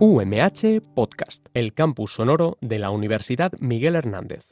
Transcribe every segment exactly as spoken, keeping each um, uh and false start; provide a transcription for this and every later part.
U M H Podcast, el campus sonoro de la Universidad Miguel Hernández.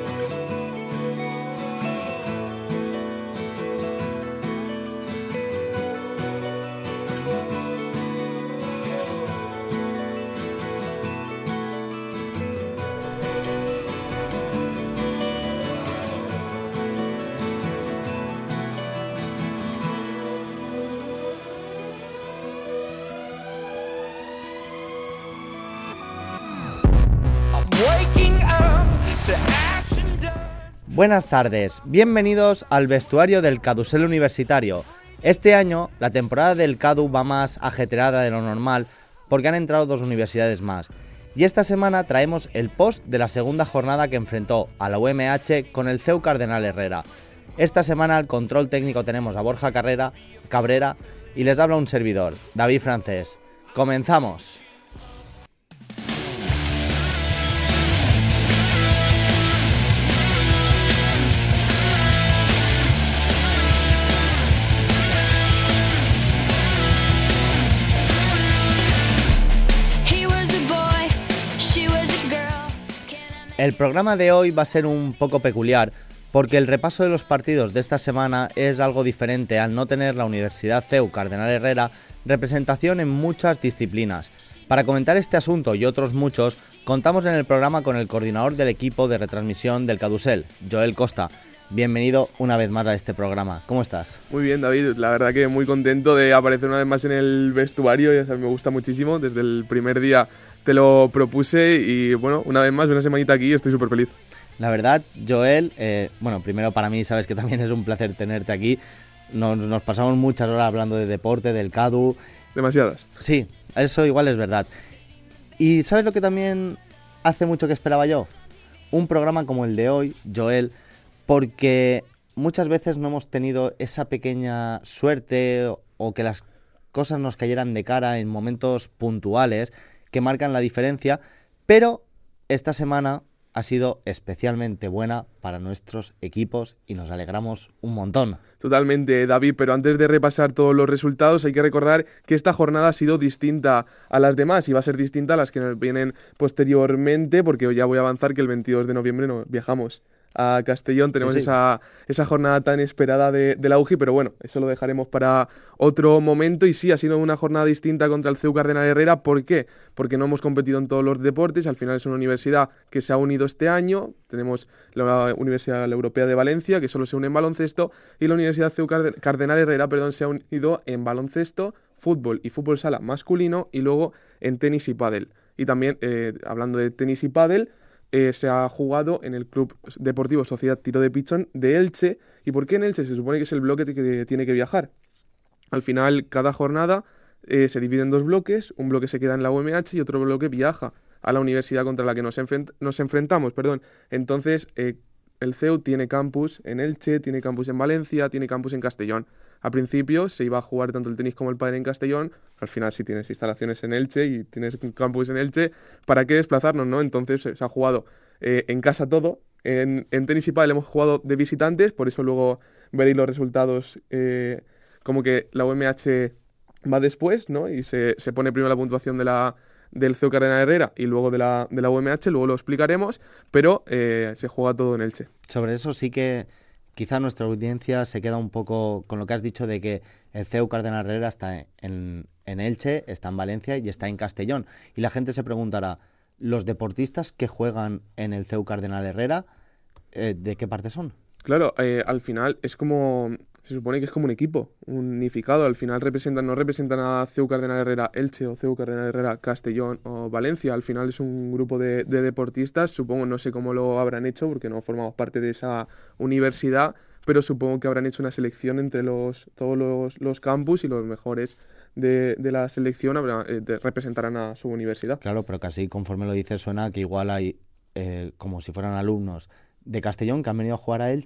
Buenas tardes, bienvenidos al vestuario del Cadusel Universitario. Este año la temporada del Cadu va más ajetreada de lo normal porque han entrado dos universidades más. Y esta semana traemos el post de la segunda jornada que enfrentó a la U M H con el C E U Cardenal Herrera. Esta semana al control técnico tenemos a Borja Carrera, Cabrera y les habla un servidor, David Francés. ¡Comenzamos! El programa de hoy va a ser un poco peculiar porque el repaso de los partidos de esta semana es algo diferente al no tener la Universidad C E U Cardenal Herrera representación en muchas disciplinas. Para comentar este asunto y otros muchos, contamos en el programa con el coordinador del equipo de retransmisión del Cadusel, Joel Costa. Bienvenido una vez más a este programa. ¿Cómo estás? Muy bien, David. La verdad que muy contento de aparecer una vez más en el vestuario. Ya sabes, me gusta muchísimo. Desde el primer día te lo propuse y bueno, una vez más, una semanita aquí, estoy súper feliz. La verdad, Joel, eh, bueno, primero para mí sabes que también es un placer tenerte aquí. Nos, nos pasamos muchas horas hablando de deporte, del Cadu. Demasiadas. Sí, eso igual es verdad. Y ¿sabes lo que también hace mucho que esperaba yo? Un programa como el de hoy, Joel, porque muchas veces no hemos tenido esa pequeña suerte o, o que las cosas nos cayeran de cara en momentos puntuales que marcan la diferencia, pero esta semana ha sido especialmente buena para nuestros equipos y nos alegramos un montón. Totalmente, David, pero antes de repasar todos los resultados hay que recordar que esta jornada ha sido distinta a las demás y va a ser distinta a las que nos vienen posteriormente, porque ya voy a avanzar que el veintidós de noviembre nos viajamos a Castellón, tenemos sí, sí. Esa, esa jornada tan esperada de, de la U G I, pero bueno, eso lo dejaremos para otro momento. Y sí, ha sido una jornada distinta contra el C E U Cardenal Herrera. ¿Por qué? Porque no hemos competido en todos los deportes, al final es una universidad que se ha unido este año, tenemos la Universidad Europea de Valencia, que solo se une en baloncesto, y la Universidad C E U Cardenal Herrera, perdón, se ha unido en baloncesto, fútbol y fútbol sala masculino, y luego en tenis y pádel. Y también, eh, hablando de tenis y pádel, Eh, se ha jugado en el Club Deportivo Sociedad Tiro de Pichón de Elche. ¿Y por qué en Elche? Se supone que es el bloque que tiene que viajar. Al final, cada jornada eh, se divide en dos bloques. Un bloque se queda en la U M H y otro bloque viaja a la universidad contra la que nos, enfrent- nos enfrentamos. Perdón. Entonces, eh, el C E U tiene campus en Elche, tiene campus en Valencia, tiene campus en Castellón. Al principio se iba a jugar tanto el tenis como el pádel en Castellón. Al final, si tienes instalaciones en Elche y tienes un campus en Elche, ¿para qué desplazarnos, no? Entonces se ha jugado eh, en casa todo. En, en tenis y pádel hemos jugado de visitantes, por eso luego veréis los resultados eh, como que la U M H va después, ¿no? Y se, se pone primero la puntuación de la, del C E U Cardenal Herrera y luego de la, de la U M H, luego lo explicaremos, pero eh, se juega todo en Elche. Sobre eso sí que quizá nuestra audiencia se queda un poco con lo que has dicho de que el C E U Cardenal Herrera está en, en Elche, está en Valencia y está en Castellón. Y la gente se preguntará, ¿los deportistas que juegan en el C E U Cardenal Herrera, eh, de qué parte son? Claro, eh, al final es como, se supone que es como un equipo unificado. Al final representan, no representan a C E U Cardenal Herrera Elche o C E U Cardenal Herrera Castellón o Valencia. Al final es un grupo de, de deportistas. Supongo, no sé cómo lo habrán hecho porque no formamos parte de esa universidad, pero supongo que habrán hecho una selección entre los todos los, los campus y los mejores de, de la selección habrá, eh, de, representarán a su universidad. Claro, pero casi conforme lo dices suena que igual hay eh, como si fueran alumnos de Castellón que han venido a jugar a Elche.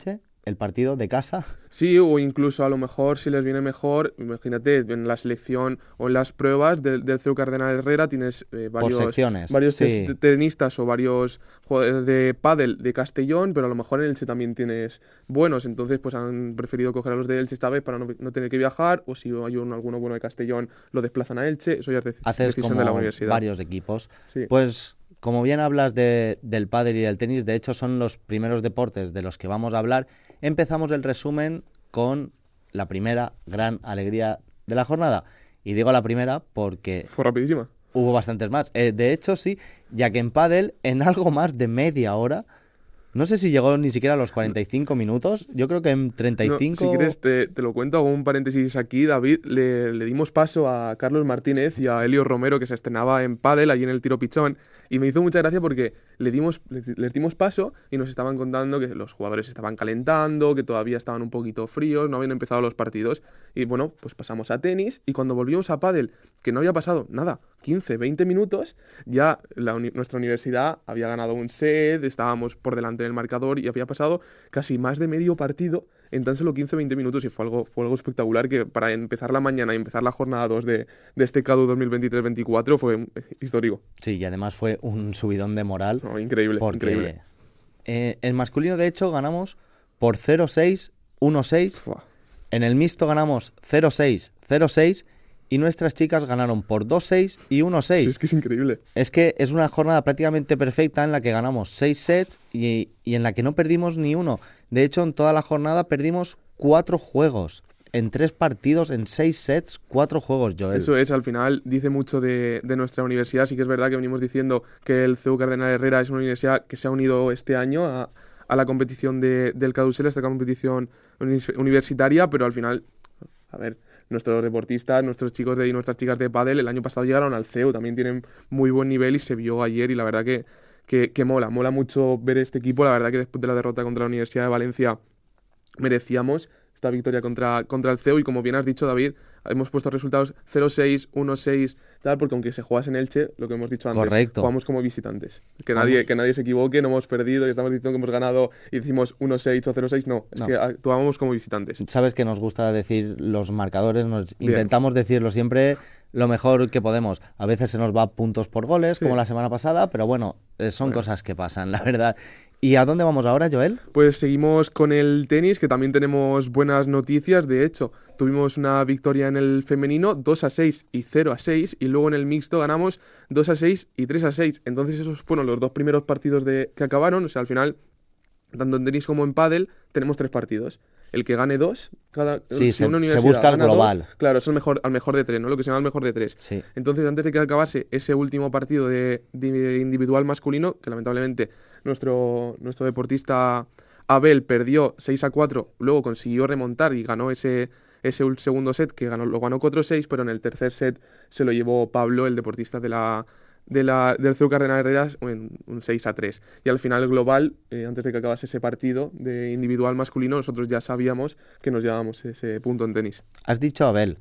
el partido de casa. Sí, o incluso a lo mejor, si les viene mejor, imagínate, en la selección o en las pruebas del, del C E U Cardenal Herrera tienes eh, varios, Por secciones, varios sí. tes- tenistas o varios jugadores de pádel de Castellón, pero a lo mejor en Elche también tienes buenos, entonces pues han preferido coger a los de Elche esta vez para no, no tener que viajar, o si hay un, alguno bueno de Castellón, lo desplazan a Elche, eso ya es dec- Haces decisión como de la universidad. varios equipos. Sí. Pues como bien hablas de, del pádel y del tenis, de hecho son los primeros deportes de los que vamos a hablar. Empezamos el resumen con la primera gran alegría de la jornada. Y digo la primera porque Fue rapidísima. hubo bastantes más. Eh, de hecho, sí, ya que en pádel, en algo más de media hora, no sé si llegó ni siquiera a los cuarenta y cinco minutos, yo creo que en treinta y cinco... No, si quieres, te, te lo cuento, hago un paréntesis aquí, David. Le, le dimos paso a Carlos Martínez y a Elio Romero, que se estrenaba en pádel, allí en el Tiro Pichón, y me hizo mucha gracia porque le dimos, le, les dimos paso y nos estaban contando que los jugadores estaban calentando, que todavía estaban un poquito fríos, no habían empezado los partidos, y bueno, pues pasamos a tenis, y cuando volvimos a pádel, que no había pasado nada, quince, veinte minutos, ya la uni- nuestra universidad había ganado un set, estábamos por delante del marcador y había pasado casi más de medio partido en tan solo quince, veinte minutos, y fue algo, fue algo espectacular, que para empezar la mañana y empezar la jornada dos de, de este C A D U dos mil veintitrés veinticuatro fue histórico. Sí, y además fue un subidón de moral. No, increíble, porque increíble. eh, en masculino, de hecho, ganamos por cero seis, uno seis. Fua. En el mixto ganamos cero seis, cero seis. Y nuestras chicas ganaron por dos seis y uno seis. Sí, es que es increíble. Es que es una jornada prácticamente perfecta en la que ganamos seis sets y, y en la que no perdimos ni uno. De hecho, en toda la jornada perdimos cuatro juegos. En tres partidos, en seis sets, cuatro juegos, Joel. Eso es, al final dice mucho de, de nuestra universidad. Sí que es verdad que venimos diciendo que el C E U Cardenal Herrera es una universidad que se ha unido este año a, a la competición de, del Cadusel, esta competición unis- universitaria, pero al final, a ver, nuestros deportistas, nuestros chicos de, y nuestras chicas de pádel el año pasado llegaron al C E U, también tienen muy buen nivel y se vio ayer, y la verdad que, que, que mola, mola mucho ver este equipo. La verdad que después de la derrota contra la Universidad de Valencia merecíamos esta victoria contra, contra el C E U, y como bien has dicho, David, hemos puesto resultados cero seis, uno seis, tal, porque aunque se jugase en Elche, lo que hemos dicho antes, Correcto. jugamos como visitantes. Que nadie, que nadie se equivoque, no hemos perdido y estamos diciendo que hemos ganado y decimos uno seis o cero seis, no, es No. que actuábamos como visitantes. Sabes que nos gusta decir los marcadores, nos Bien. intentamos decirlo siempre lo mejor que podemos. A veces se nos va puntos por goles, Sí. como la semana pasada, pero bueno, eh, son Bueno. cosas que pasan, la verdad. ¿Y a dónde vamos ahora, Joel? Pues seguimos con el tenis, que también tenemos buenas noticias. De hecho, tuvimos una victoria en el femenino, dos a seis y cero a seis, y luego en el mixto ganamos dos a seis y tres a seis. Entonces esos fueron los dos primeros partidos de, que acabaron. O sea, al final, tanto en tenis como en pádel, tenemos tres partidos. El que gane dos, cada Sí, si se- una se universidad busca el gana dos, global. claro, es el mejor, al mejor de tres, ¿no? Lo que se llama el mejor de tres. Sí. Entonces, antes de que acabase ese último partido de, de individual masculino, que lamentablemente nuestro, nuestro deportista Abel perdió seis a cuatro, luego consiguió remontar y ganó ese, ese ul- segundo set, que ganó, lo ganó cuatro a seis, pero en el tercer set se lo llevó Pablo, el deportista de la, de la, del C E U Cardenal Herrera, en un seis a tres. Y al final global, eh, antes de que acabase ese partido de individual masculino, nosotros ya sabíamos que nos llevábamos ese punto en tenis. Has dicho Abel.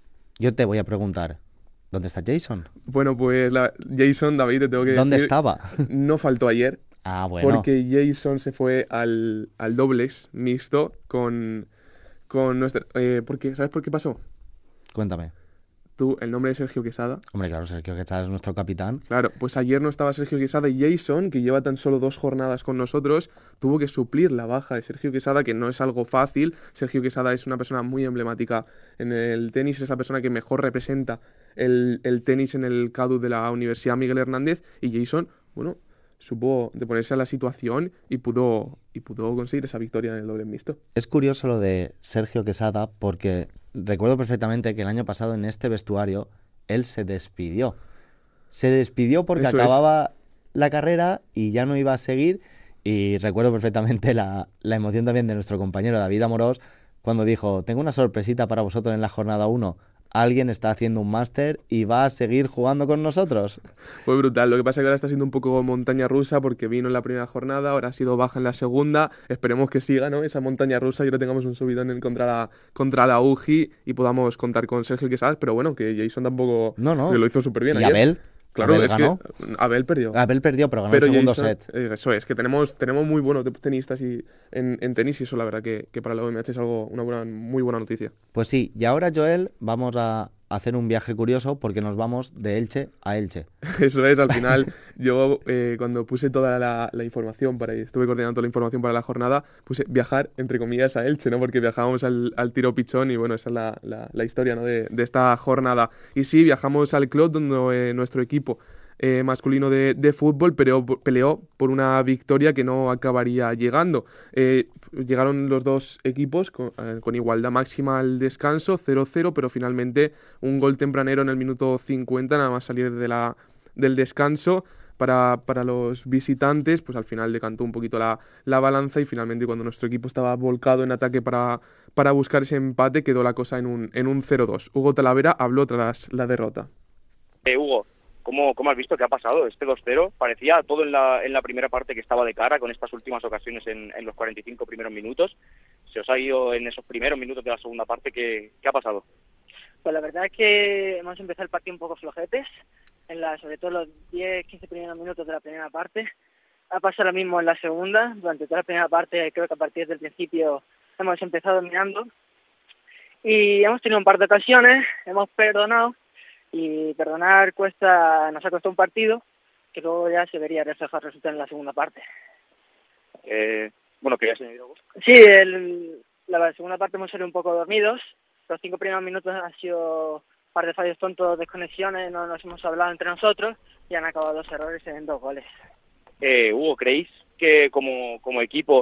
Yo te voy a preguntar, ¿dónde está Jason? Bueno, pues la, Jason, David, te tengo que ¿Dónde decir, estaba? no faltó ayer. Ah, bueno. Porque Jason se fue al, al dobles mixto con, con nuestra... Eh, porque, ¿sabes por qué pasó? Cuéntame. Tú, el nombre de Sergio Quesada. Hombre, claro, Sergio Quesada es nuestro capitán. Claro, pues ayer no estaba Sergio Quesada, y Jason, que lleva tan solo dos jornadas con nosotros, tuvo que suplir la baja de Sergio Quesada, que no es algo fácil. Sergio Quesada es una persona muy emblemática en el tenis, es la persona que mejor representa el, el tenis en el C A D U de la Universidad Miguel Hernández, y Jason, bueno, supo de ponerse a la situación y pudo, y pudo conseguir esa victoria en el doble mixto. Es curioso lo de Sergio Quesada porque recuerdo perfectamente que el año pasado en este vestuario él se despidió. Se despidió porque Eso es. acababa la carrera y ya no iba a seguir. Y recuerdo perfectamente la, la emoción también de nuestro compañero David Amorós cuando dijo, tengo una sorpresita para vosotros en la jornada uno. Alguien está haciendo un máster y va a seguir jugando con nosotros. Fue brutal. Lo que pasa es que ahora está siendo un poco montaña rusa, porque vino en la primera jornada, ahora ha sido baja en la segunda. Esperemos que siga, ¿no?, esa montaña rusa, y ahora tengamos un subidón en contra la, contra la U G I y podamos contar con Sergio Quesada. Pero bueno, que Jason tampoco No, no. que lo hizo súper bien Y ayer. Abel, Claro, Abel es ganó. que Abel perdió. Abel perdió, pero ganó Pero el segundo Jason, set. eh, eso es, que tenemos, tenemos muy buenos tenistas y, en, en tenis y eso la verdad que, que para la O M H es algo, una buena, muy buena noticia. Pues sí, y ahora, Joel, vamos a hacer un viaje curioso porque nos vamos de Elche a Elche. Eso es, al final yo eh, cuando puse toda la, la información, para estuve coordinando la información para la jornada, puse viajar, entre comillas, a Elche, ¿no? Porque viajábamos al, al tiro pichón y bueno, esa es la, la, la historia, ¿no? de, de esta jornada. Y sí, viajamos al club donde eh, nuestro equipo eh, masculino de, de fútbol peleó, peleó por una victoria que no acabaría llegando. Eh, llegaron los dos equipos con, eh, con igualdad máxima al descanso, cero cero, pero finalmente un gol tempranero en el minuto cincuenta, nada más salir de la, del descanso. Para, para los visitantes, pues al final decantó un poquito la, la balanza y finalmente cuando nuestro equipo estaba volcado en ataque para, para buscar ese empate, quedó la cosa en un, en un cero dos. Hugo Talavera habló tras la derrota. Eh, Hugo, ¿cómo, ¿cómo has visto qué ha pasado? Este dos cero parecía todo en la, en la primera parte que estaba de cara con estas últimas ocasiones en, en los cuarenta y cinco primeros minutos. Se os ha ido en esos primeros minutos de la segunda parte. ¿Qué, qué ha pasado? Pues la verdad es que hemos empezado el partido un poco flojetes, en la, sobre todo los diez quince primeros minutos de la primera parte. Ha pasado lo mismo en la segunda. Durante toda la primera parte, creo que a partir del principio hemos empezado dominando. Y hemos tenido un par de ocasiones, hemos perdonado, y perdonar cuesta, nos ha costado un partido, que luego ya se vería reflejado el resultado en la segunda parte. Eh, bueno, querías añadir algo. Sí, el, la segunda parte hemos salido un poco dormidos. Los cinco primeros minutos han sido un par de fallos tontos, desconexiones, no nos hemos hablado entre nosotros y han acabado dos errores en dos goles. Eh, Hugo, ¿creéis que como, como equipo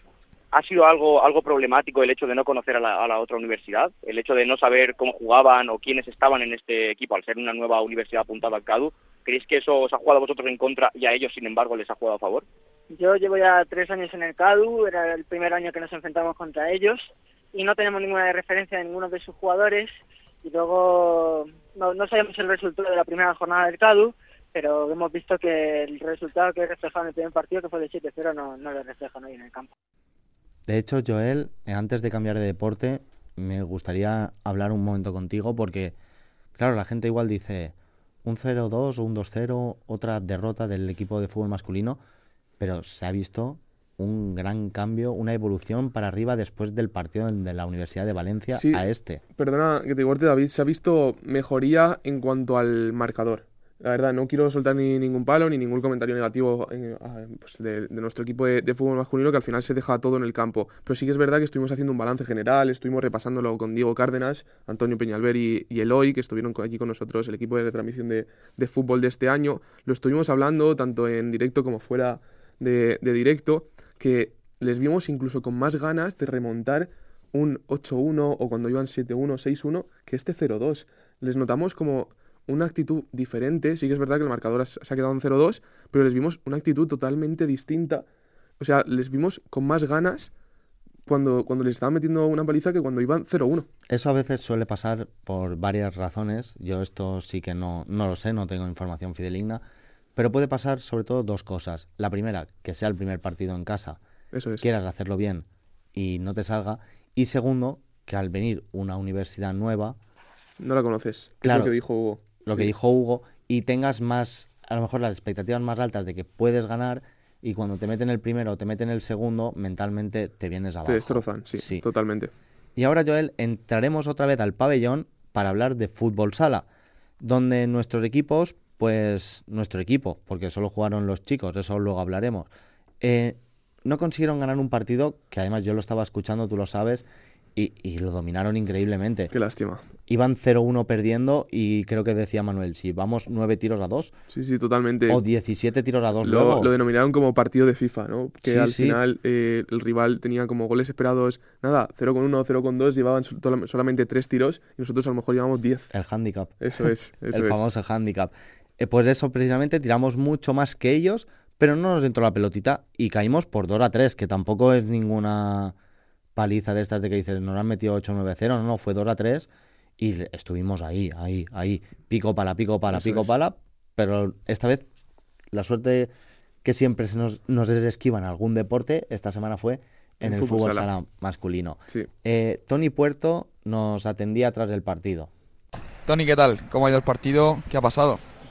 ha sido algo algo problemático el hecho de no conocer a la, a la otra universidad? El hecho de no saber cómo jugaban o quiénes estaban en este equipo al ser una nueva universidad apuntada al CADU. ¿Creéis que eso os ha jugado a vosotros en contra y a ellos, sin embargo, les ha jugado a favor? Yo llevo ya tres años en el CADU, era el primer año que nos enfrentamos contra ellos y no tenemos ninguna referencia de ninguno de sus jugadores y luego no, no sabemos el resultado de la primera jornada del CADU, pero hemos visto que el resultado que reflejaba en el primer partido, que fue de siete cero, no, no lo refleja nadie en el campo. De hecho, Joel, antes de cambiar de deporte, me gustaría hablar un momento contigo porque, claro, la gente igual dice un cero dos o un dos cero, otra derrota del equipo de fútbol masculino, pero se ha visto un gran cambio, una evolución para arriba después del partido de la Universidad de Valencia Sí, a este. Perdona que te corte, David, se ha visto mejoría en cuanto al marcador. La verdad, no quiero soltar ni ningún palo ni ningún comentario negativo eh, pues de, de nuestro equipo de, de fútbol masculino, que al final se deja todo en el campo. Pero sí que es verdad que estuvimos haciendo un balance general, estuvimos repasándolo con Diego Cárdenas, Antonio Peñalver y, y Eloy, que estuvieron aquí con nosotros, el equipo de retransmisión de, de fútbol de este año. Lo estuvimos hablando tanto en directo como fuera de, de directo, que les vimos incluso con más ganas de remontar un ocho uno o cuando iban siete uno, seis uno que este cero dos. Les notamos como una actitud diferente. Sí que es verdad que el marcador se ha quedado en cero dos, pero les vimos una actitud totalmente distinta. O sea, les vimos con más ganas cuando, cuando les estaban metiendo una paliza que cuando iban cero uno. Eso a veces suele pasar por varias razones. Yo esto sí que no, no lo sé, no tengo información fidedigna, pero puede pasar sobre todo dos cosas. La primera, que sea el primer partido en casa, Eso es. quieras hacerlo bien y no te salga. Y segundo, que al venir una universidad nueva, No la conoces. Claro. Es lo que dijo Hugo. lo Sí. que dijo Hugo, y tengas más, a lo mejor las expectativas más altas de que puedes ganar, y cuando te meten el primero o te meten el segundo, mentalmente te vienes abajo. Te destrozan, sí, Sí. totalmente. Y ahora, Joel, entraremos otra vez al pabellón para hablar de fútbol sala, donde nuestros equipos, pues nuestro equipo, porque solo jugaron los chicos, de eso luego hablaremos, eh, no consiguieron ganar un partido que además yo lo estaba escuchando, tú lo sabes, y, y lo dominaron increíblemente. Qué lástima. Iban cero uno perdiendo y creo que decía Manuel, si vamos nueve tiros a dos Sí, sí, totalmente. o diecisiete tiros a dos Lo, luego. lo denominaron como partido de FIFA, ¿no? Que Sí, al sí. final eh, el rival tenía como goles esperados, nada, cero con uno, cero con dos, llevaban sol- solamente tres tiros y nosotros a lo mejor llevamos diez. El handicap. Eso es, eso el es. famoso handicap. Eh, pues de eso precisamente tiramos mucho más que ellos, pero no nos entró la pelotita y caímos por dos a tres, que tampoco es ninguna paliza de estas de que dices, nos han metido ocho nueve cero, no, no, fue dos a tres y le- estuvimos ahí, ahí, ahí, pico pala, pico pala, Eso pico es. pala, pero esta vez la suerte que siempre se nos, nos esquiva en algún deporte, esta semana fue en, En el fútbol fútbol sala. sala masculino. Sí. Eh, Tony Puerto nos atendía tras el partido. Tony, ¿qué tal? ¿Cómo ha ido el partido? ¿Qué ha pasado?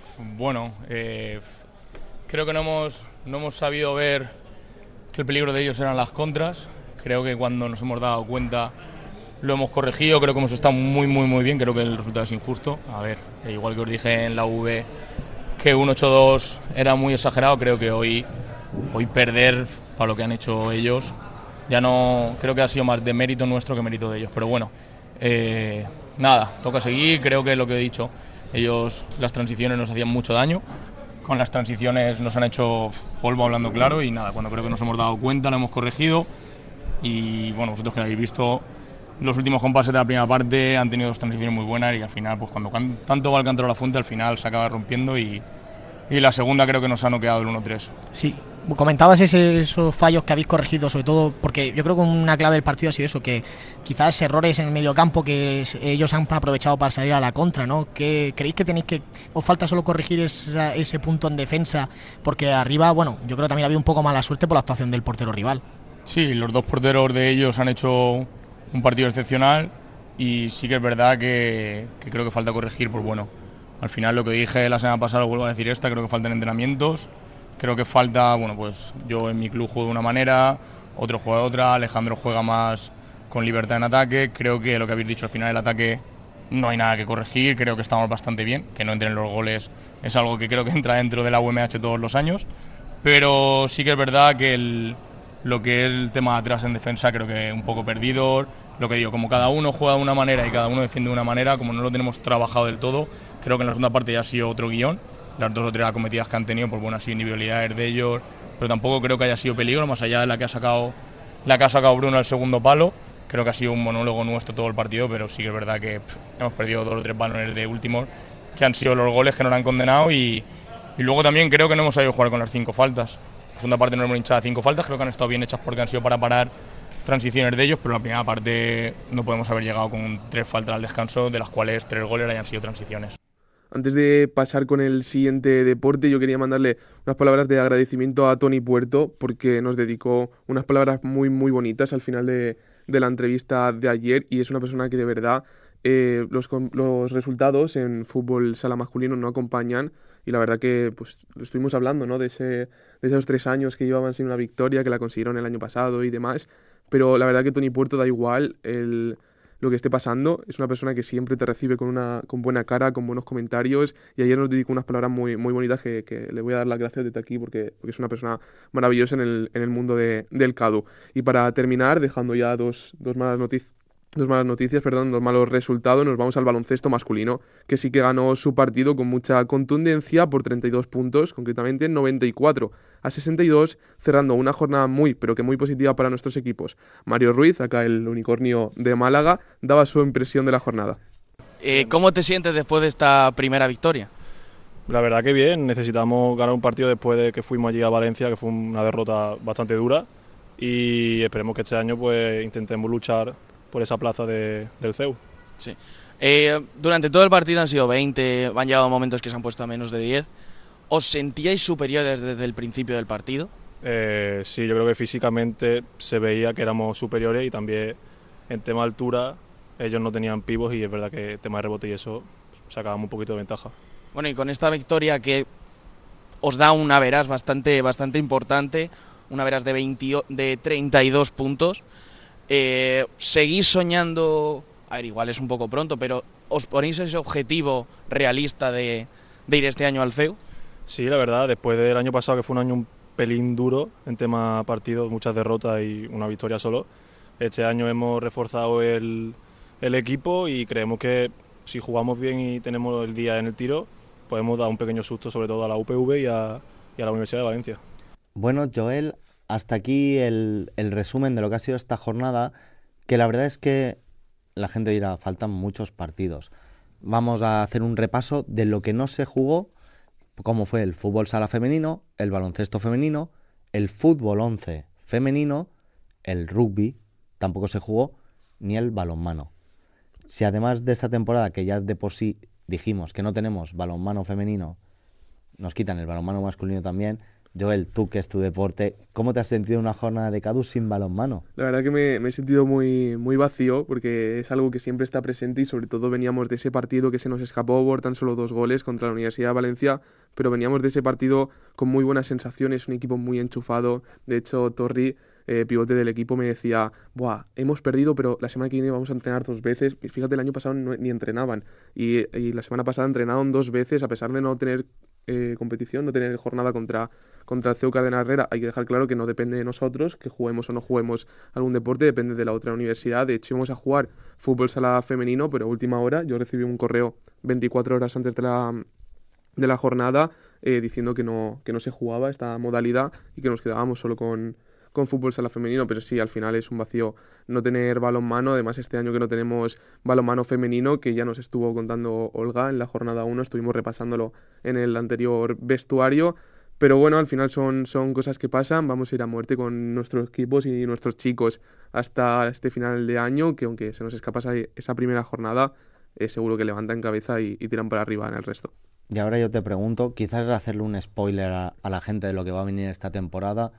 Bueno, eh, creo que no hemos, no hemos sabido ver que el peligro de ellos eran las contras. Creo que cuando nos hemos dado cuenta lo hemos corregido, creo que hemos estado muy, muy, muy bien. Creo que el resultado es injusto. A ver, igual que os dije en la U V que un ocho dos era muy exagerado, creo que hoy, hoy perder para lo que han hecho ellos, ya no, creo que ha sido más de mérito nuestro que mérito de ellos. Pero bueno, eh, nada, toca seguir. Creo que es lo que he dicho, ellos las transiciones nos hacían mucho daño. Con las transiciones nos han hecho polvo, hablando claro, y nada, cuando creo que nos hemos dado cuenta lo hemos corregido. Y bueno, vosotros que lo habéis visto, los últimos compases de la primera parte han tenido dos transiciones muy buenas, y al final, pues cuando tanto va el cántaro a la fuente, al final se acaba rompiendo, y, y la segunda creo que nos ha noqueado el uno tres. Sí, comentabas ese, esos fallos que habéis corregido, sobre todo porque yo creo que una clave del partido ha sido eso, que quizás errores en el mediocampo que ellos han aprovechado para salir a la contra, ¿no? ¿Qué, ¿Creéis que tenéis que, os falta solo corregir esa, ese punto en defensa? Porque arriba, bueno, yo creo que también ha habido un poco mala suerte por la actuación del portero rival. Sí, los dos porteros de ellos han hecho un partido excepcional, y sí que es verdad que, que creo que falta corregir. Pues bueno, al final lo que dije la semana pasada lo vuelvo a decir esta, creo que faltan entrenamientos, creo que falta, bueno, pues yo en mi club juego de una manera, otro juega de otra, Alejandro juega más con libertad en ataque. Creo que lo que habéis dicho, al final el ataque no hay nada que corregir, creo que estamos bastante bien, que no entren los goles es algo que creo que entra dentro de la U M H todos los años, pero sí que es verdad que el lo que es el tema de atrás en defensa creo que un poco perdido. Lo que digo, como cada uno juega de una manera y cada uno defiende de una manera, como no lo tenemos trabajado del todo, creo que en la segunda parte ya ha sido otro guión. Las dos o tres acometidas que han tenido, pues bueno, han sido individualidades de ellos, pero tampoco creo que haya sido peligro, más allá de la que ha sacado la que ha sacado Bruno al segundo palo. Creo que ha sido un monólogo nuestro todo el partido, pero sí que es verdad que pff, hemos perdido dos o tres balones de últimos, que han sido los goles que nos han condenado, y, y luego también creo que no hemos sabido jugar con las cinco faltas. La segunda parte no hemos hinchado cinco faltas, creo que han estado bien hechas porque han sido para parar transiciones de ellos, pero la primera parte no podemos haber llegado con tres faltas al descanso, de las cuales tres goles hayan sido transiciones. Antes de pasar con el siguiente deporte, yo quería mandarle unas palabras de agradecimiento a Tony Puerto, porque nos dedicó unas palabras muy muy bonitas al final de, de la entrevista de ayer, y es una persona que de verdad eh, los, los resultados en fútbol sala masculino no acompañan. Y la verdad que pues lo estuvimos hablando, ¿no? De, ese, de esos tres años que llevaban sin una victoria, que la consiguieron el año pasado y demás. Pero la verdad que Tony Puerto da igual el, lo que esté pasando. Es una persona que siempre te recibe con una con buena cara, con buenos comentarios. Y ayer nos dedicó unas palabras muy, muy bonitas que, que le voy a dar las gracias desde aquí, porque, porque es una persona maravillosa en el, en el mundo de, del C A D U. Y para terminar, dejando ya dos, dos malas noticias. Dos malas noticias, perdón, dos malos resultados, nos vamos al baloncesto masculino, que sí que ganó su partido con mucha contundencia por treinta y dos puntos, concretamente noventa y cuatro a sesenta y dos, cerrando una jornada muy, pero que muy positiva para nuestros equipos. Mario Ruiz, acá el unicornio de Málaga, daba su impresión de la jornada. Eh, ¿Cómo te sientes después de esta primera victoria? La verdad que bien, necesitamos ganar un partido después de que fuimos allí a Valencia, que fue una derrota bastante dura, y esperemos que este año pues intentemos luchar por esa plaza de, del C E U. Sí. Eh, durante todo el partido han sido veinte, han llegado momentos que se han puesto a menos de diez. ¿Os sentíais superiores desde el principio del partido? Eh, sí, yo creo que físicamente se veía que éramos superiores, y también en tema de altura ellos no tenían pivos, y es verdad que tema de rebote y eso sacábamos un poquito de ventaja. Bueno, y con esta victoria que os da una veras bastante, bastante importante, una veras de, veinte, de treinta y dos puntos, Eh, ¿seguís soñando? A ver, igual es un poco pronto, pero ¿os ponéis ese objetivo realista de, de ir este año al C E U? Sí, la verdad, después del año pasado, que fue un año un pelín duro en tema partidos, muchas derrotas y una victoria solo, este año hemos reforzado el, el equipo, y creemos que si jugamos bien y tenemos el día en el tiro, podemos dar un pequeño susto sobre todo a la U P V y a, y a la Universidad de Valencia. Bueno, Joel, hasta aquí el, el resumen de lo que ha sido esta jornada, que la verdad es que la gente dirá, faltan muchos partidos. Vamos a hacer un repaso de lo que no se jugó, como fue el fútbol sala femenino, el baloncesto femenino, el fútbol once femenino, el rugby tampoco se jugó, ni el balonmano. Si además de esta temporada, que ya de por sí dijimos que no tenemos balonmano femenino, nos quitan el balonmano masculino también, Joel, tú que es tu deporte, ¿cómo te has sentido en una jornada de CADU sin balonmano? La verdad que me, me he sentido muy, muy vacío porque es algo que siempre está presente y sobre todo veníamos de ese partido que se nos escapó por tan solo dos goles contra la Universidad de Valencia, pero veníamos de ese partido con muy buenas sensaciones, un equipo muy enchufado. De hecho, Torri, eh, pivote del equipo, me decía, buah, hemos perdido, pero la semana que viene vamos a entrenar dos veces. Y fíjate, el año pasado no, ni entrenaban y, y la semana pasada entrenaron dos veces a pesar de no tener eh, competición, no tener jornada contra... contra el C E U Cardenal Herrera. Hay que dejar claro que no depende de nosotros, que juguemos o no juguemos algún deporte, depende de la otra universidad. De hecho, íbamos a jugar fútbol sala femenino, pero a última hora yo recibí un correo veinticuatro horas antes de la, de la jornada eh, diciendo que no, que no se jugaba esta modalidad y que nos quedábamos solo con, con fútbol sala femenino. Pero sí, al final es un vacío no tener balonmano. Además, este año que no tenemos balonmano femenino, que ya nos estuvo contando Olga en la jornada uno, estuvimos repasándolo en el anterior vestuario. Pero bueno, al final son, son cosas que pasan, vamos a ir a muerte con nuestros equipos y nuestros chicos hasta este final de año, que aunque se nos escapa esa, esa primera jornada, eh, seguro que levantan cabeza y, y tiran para arriba en el resto. Y ahora yo te pregunto, quizás hacerle un spoiler a, a la gente de lo que va a venir esta temporada,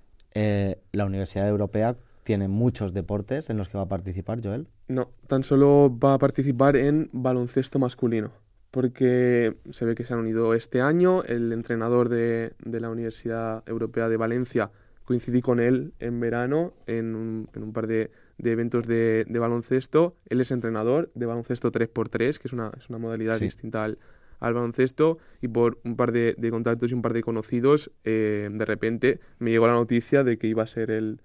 eh, la Universidad Europea tiene muchos deportes en los que va a participar, Joel. No, tan solo va a participar en baloncesto masculino, porque se ve que se han unido este año. El entrenador de, de la Universidad Europea de Valencia, coincidí con él en verano en un, en un par de, de eventos de, de baloncesto. Él es entrenador de baloncesto tres por tres, que es una, es una modalidad sí. distinta al, al baloncesto, y por un par de, de contactos y un par de conocidos, eh, de repente me llegó la noticia de que iba a ser el...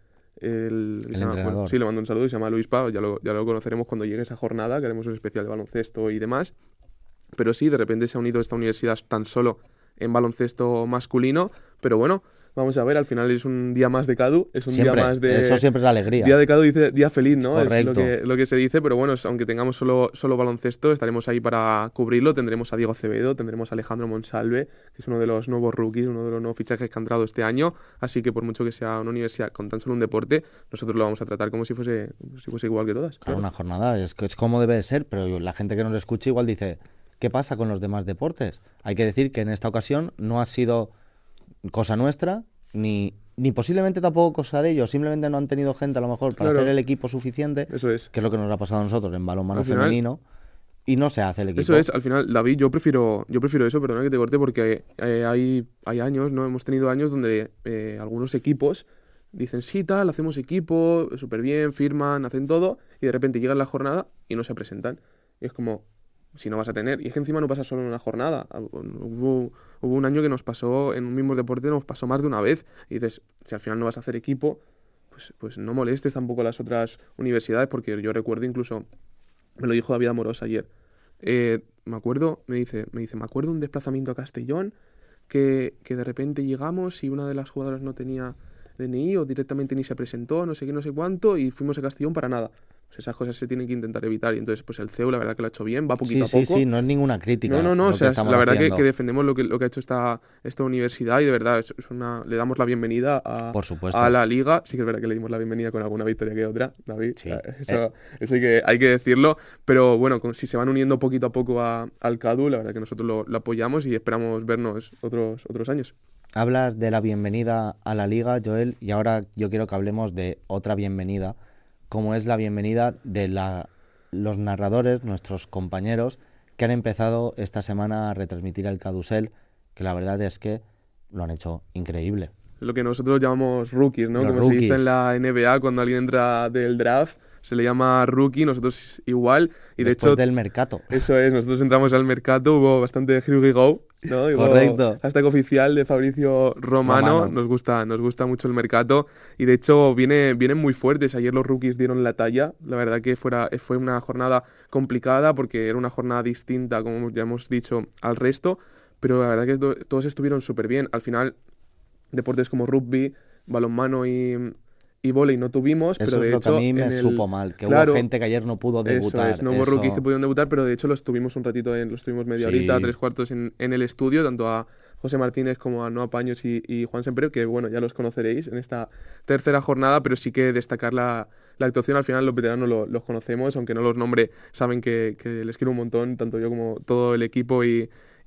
El, el se llama, entrenador. Bueno, sí, le mando un saludo, se llama Luis Pau, ya lo, ya lo conoceremos cuando llegue esa jornada, que haremos un especial de baloncesto y demás. Pero sí, de repente se ha unido esta universidad tan solo en baloncesto masculino. Pero bueno, vamos a ver, al final es un día más de CADU, es un siempre, día más de... Eso siempre es la alegría. Día de CADU dice día feliz, ¿no? Correcto. Es lo que, lo que se dice, pero bueno, aunque tengamos solo, solo baloncesto, estaremos ahí para cubrirlo. Tendremos a Diego Acevedo, tendremos a Alejandro Monsalve, que es uno de los nuevos rookies, uno de los nuevos fichajes que han entrado este año. Así que por mucho que sea una universidad con tan solo un deporte, nosotros lo vamos a tratar como si fuese, si fuese igual que todas. Claro, una jornada, es, es como debe de ser, pero la gente que nos escucha igual dice... ¿Qué pasa con los demás deportes? Hay que decir que en esta ocasión no ha sido cosa nuestra, ni, ni posiblemente tampoco cosa de ellos, simplemente no han tenido gente a lo mejor para Claro. hacer el equipo suficiente, Eso es. que es lo que nos ha pasado a nosotros en balonmano Al final- femenino, y no se hace el equipo. Eso es, al final, David, yo prefiero, yo prefiero eso, perdona que te corte, porque eh, hay, hay años, ¿no? Hemos tenido años donde eh, algunos equipos dicen, sí, tal, hacemos equipo, súper bien, firman, hacen todo, y de repente llega la jornada y no se presentan. Y es como, si no vas a tener, y es que encima no pasa solo en una jornada. Hubo, hubo un año que nos pasó, en un mismo deporte nos pasó más de una vez, y dices, si al final no vas a hacer equipo, pues, pues no molestes tampoco a las otras universidades, porque yo recuerdo incluso, me lo dijo David Amorós ayer, eh, me acuerdo, me dice, me dice, me acuerdo un desplazamiento a Castellón, que, que de repente llegamos y una de las jugadoras no tenía D N I o directamente ni se presentó, no sé qué, no sé cuánto, y fuimos a Castellón para nada. Pues esas cosas se tienen que intentar evitar, y entonces pues el C E U la verdad que lo ha hecho bien, va poquito sí, a poco. Sí, sí, no es ninguna crítica. No, no, no, lo o sea, que estamos la verdad que, haciendo. que defendemos lo que, lo que ha hecho esta, esta universidad, y de verdad es, es una, le damos la bienvenida a, Por supuesto. a la liga. Sí que es verdad que le dimos la bienvenida con alguna victoria que otra, David, Sí. eso, Eh. eso hay, que, hay que decirlo, pero bueno, con, si se van uniendo poquito a poco a, al CADU, la verdad que nosotros lo, lo apoyamos y esperamos vernos otros, otros años. Hablas de la bienvenida a la liga, Joel, y ahora yo quiero que hablemos de otra bienvenida, como es la bienvenida de la, los narradores, nuestros compañeros, que han empezado esta semana a retransmitir el Cadusel, que la verdad es que lo han hecho increíble. Lo que nosotros llamamos rookies, ¿no? Los Como rookies. se dice en la N B A cuando alguien entra del draft, se le llama rookie, nosotros igual, y de Después hecho... del mercado. Eso es, nosotros entramos al mercado, hubo bastante Here We Go, ¿no? Y hubo Correcto. hashtag oficial de Fabricio Romano, Romano. Nos gusta, nos gusta mucho el mercado, y de hecho viene, vienen muy fuertes. Ayer los rookies dieron la talla, la verdad que fuera, fue una jornada complicada porque era una jornada distinta, como ya hemos dicho, al resto, pero la verdad que to- todos estuvieron súper bien. Al final, deportes como rugby, balonmano y... y vóley no tuvimos, Eso pero de es lo hecho que a mí me en el- supo mal, que Claro, hubo gente que ayer no pudo debutar. eso es, no hubo eso- rookies que pudieron debutar, pero de hecho los tuvimos un ratito, en, los tuvimos media Sí. horita, tres cuartos en, en el estudio, tanto a José Martínez como a Noa Paños y, y Juan Semperio, que bueno, ya los conoceréis en esta tercera jornada, pero sí que destacar la, la actuación. Al final los veteranos lo- los conocemos, aunque no los nombre, saben que, que les quiero un montón, tanto yo como todo el equipo y,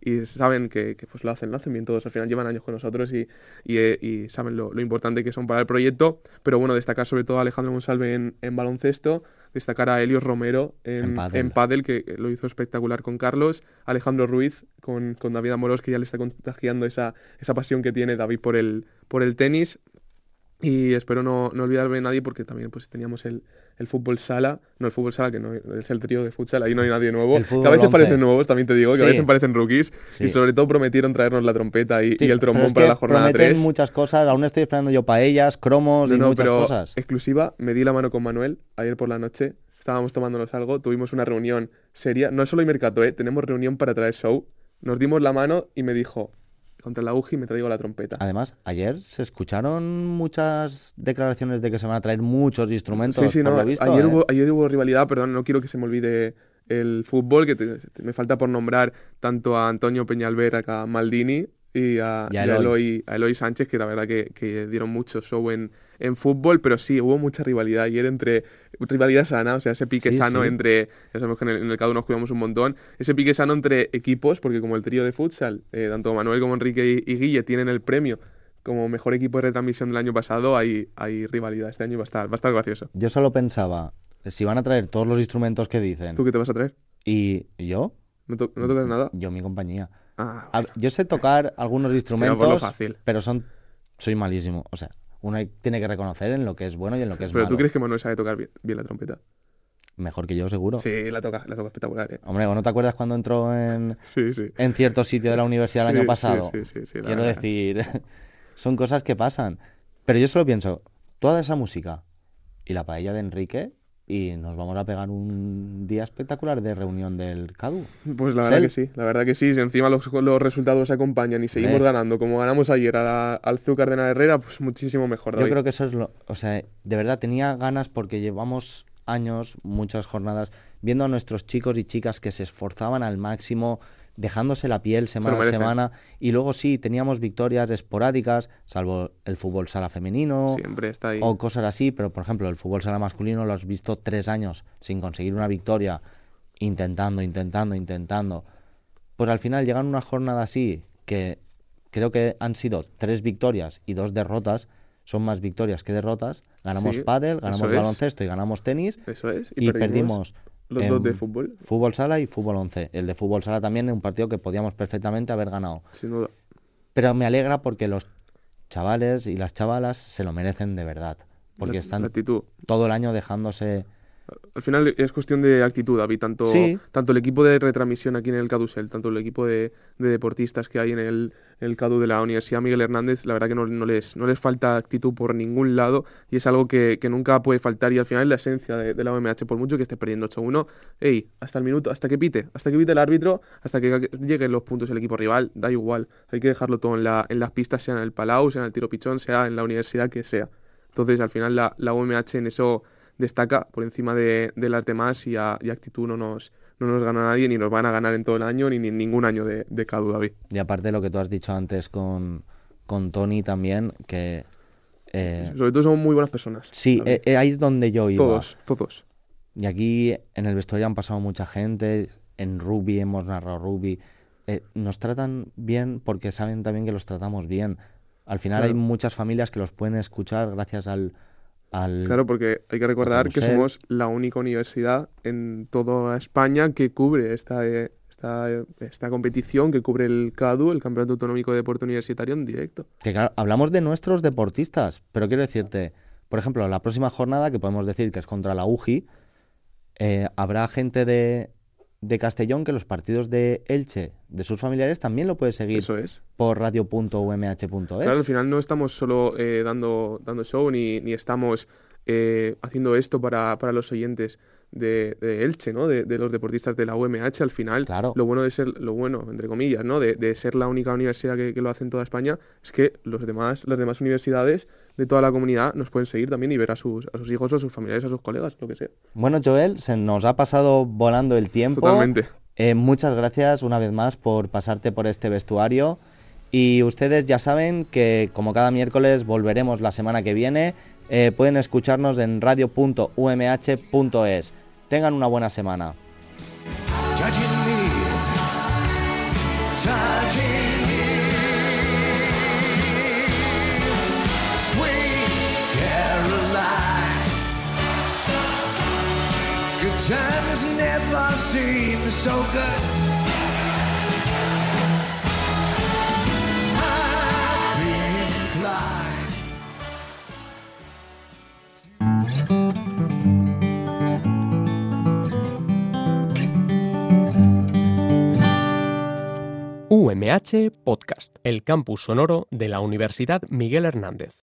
y saben que, que pues lo hacen, lo hacen bien todos. Al final llevan años con nosotros y, y, eh, y saben lo, lo importante que son para el proyecto. Pero bueno, destacar sobre todo a Alejandro Monsalve en, en baloncesto, destacar a Helios Romero en, en, pádel. en pádel, que lo hizo espectacular con Carlos, Alejandro Ruiz con, con David Amorós, que ya le está contagiando esa, esa pasión que tiene David por el, por el tenis. Y espero no, no olvidarme de nadie, porque también pues teníamos el, el fútbol sala, no el fútbol sala, que no es el trío de futsal, ahí no hay nadie nuevo, que a veces parecen nuevos, también te digo, que sí. a veces parecen rookies, sí. y sobre todo prometieron traernos la trompeta y, sí, y el trombón para la jornada tres. Prometen muchas cosas, aún estoy esperando yo paellas, cromos no, y no, muchas pero cosas. Exclusiva, me di la mano con Manuel ayer por la noche, estábamos tomándonos algo, tuvimos una reunión seria, no solo hay mercado, ¿eh? Tenemos reunión para traer show, nos dimos la mano y me dijo: contra la U J I me traigo la trompeta. Además, ayer se escucharon muchas declaraciones de que se van a traer muchos instrumentos. Sí, sí, por no. Lo visto, ayer, ¿eh? hubo, ayer hubo rivalidad, perdón, no quiero que se me olvide el fútbol, que te, te, me falta por nombrar tanto a Antonio Peñalver, a Maldini y a, y a, Eloy. Y a, Eloy, a Eloy Sánchez, que la verdad que, que dieron mucho show en, en fútbol, pero sí, hubo mucha rivalidad ayer entre... Rivalidad sana, o sea, ese pique sí, sano sí. entre... Ya sabemos que en el, en el C A D U nos cuidamos un montón. Ese pique sano entre equipos, porque como el trío de futsal, eh, tanto Manuel como Enrique y, y Guille tienen el premio como mejor equipo de retransmisión del año pasado, hay, hay rivalidad. Este año va a estar, va a estar gracioso. Yo solo pensaba, si van a traer todos los instrumentos que dicen... ¿Tú qué te vas a traer? ¿Y yo? ¿No, to no tocas nada? Yo mi compañía. Ah, a, yo sé tocar algunos instrumentos, fácil. pero son soy malísimo. O sea, uno tiene que reconocer en lo que es bueno y en lo que es pero malo. ¿Pero tú crees que Manuel sabe tocar bien, bien la trompeta? Mejor que yo, seguro. Sí, la toca, la toca espectacular, ¿eh? Hombre, ¿no te acuerdas cuando entró en, sí, sí. en cierto sitio de la universidad el sí, año pasado? Sí, sí, sí, sí, Quiero verdad. decir, son cosas que pasan. Pero yo solo pienso, toda esa música y la paella de Enrique, y nos vamos a pegar un día espectacular de reunión del C A D U. Pues la verdad que sí, la verdad que sí. Si encima los, los resultados se acompañan y seguimos eh. ganando, como ganamos ayer a la, al C U Cardenal Herrera, pues muchísimo mejor. David. Yo creo que eso es lo... O sea, de verdad tenía ganas porque llevamos años, muchas jornadas, viendo a nuestros chicos y chicas que se esforzaban al máximo, dejándose la piel semana a semana, y luego sí, teníamos victorias esporádicas, salvo el fútbol sala femenino, siempre está ahí. O cosas así, pero por ejemplo el fútbol sala masculino lo has visto tres años sin conseguir una victoria, intentando, intentando, intentando. Pues al final llegan una jornada así, que creo que han sido tres victorias y dos derrotas, son más victorias que derrotas, ganamos sí, pádel, ganamos baloncesto y ganamos tenis, eso es, y, y perdimos... perdimos Los eh, dos de fútbol. Fútbol sala y fútbol once. El de fútbol sala también es un partido que podíamos perfectamente haber ganado. Sin duda. Pero me alegra porque los chavales y las chavalas se lo merecen de verdad. Porque la, están la actitud. todo el año dejándose... Al final es cuestión de actitud, David. Tanto, sí. tanto el equipo de retransmisión aquí en el Cadusel, tanto el equipo de, de deportistas que hay en el, en el C A D U de la Universidad Miguel Hernández, la verdad que no, no, les, no les falta actitud por ningún lado, y es algo que, que nunca puede faltar, y al final es la esencia de, de la U M H, por mucho que esté perdiendo ocho uno, ey, hasta el minuto, hasta que pite, hasta que pite el árbitro, hasta que lleguen los puntos el equipo rival, da igual, hay que dejarlo todo en, la, en las pistas, sea en el Palau, sea en el tiro pichón, sea en la universidad que sea. Entonces al final la, la U M H en eso destaca por encima de, de las demás, y a, y actitud no nos, no nos gana nadie, ni nos van a ganar en todo el año, ni en ningún año de, de C A D U, David. Y aparte lo que tú has dicho antes con, con Tony también, que... Eh, Sobre todo son muy buenas personas. Sí, eh, ahí es donde yo iba. Todos, todos. Y aquí en el vestuario han pasado mucha gente, en rugby hemos narrado rugby, eh, nos tratan bien porque saben también que los tratamos bien. Al final claro. Hay muchas familias que los pueden escuchar gracias al... Al, claro, porque hay que recordar que somos la única universidad en toda España que cubre esta, esta, esta competición, que cubre el C A D U, el Campeonato Autonómico de Deporte Universitario, en directo. Que claro, hablamos de nuestros deportistas, pero quiero decirte, por ejemplo, la próxima jornada, que podemos decir que es contra la U J I, eh, habrá gente de, de Castellón que los partidos de Elche, de sus familiares, también lo puede seguir. Eso es. Por radio punto u m h punto es. Claro, al final no estamos solo eh, dando, dando show, ni, ni estamos eh, haciendo esto para, para los oyentes de, de Elche, ¿no? De, de los deportistas de la U M H. Al final, claro. Lo bueno de ser, lo bueno, entre comillas, ¿no? De, de ser la única universidad que, que lo hace en toda España, es que los demás, las demás universidades de toda la comunidad nos pueden seguir también y ver a sus, a sus hijos, a sus familiares, a sus colegas, lo que sea. Bueno, Joel, se nos ha pasado volando el tiempo. Totalmente. Eh, muchas gracias una vez más por pasarte por este vestuario, y ustedes ya saben que como cada miércoles volveremos la semana que viene. Eh, pueden escucharnos en radio punto u m h punto es. Tengan una buena semana. touching you. Sweet Caroline, good times never seem so good. I'd be inclined. U M H Podcast, el campus sonoro de la Universidad Miguel Hernández.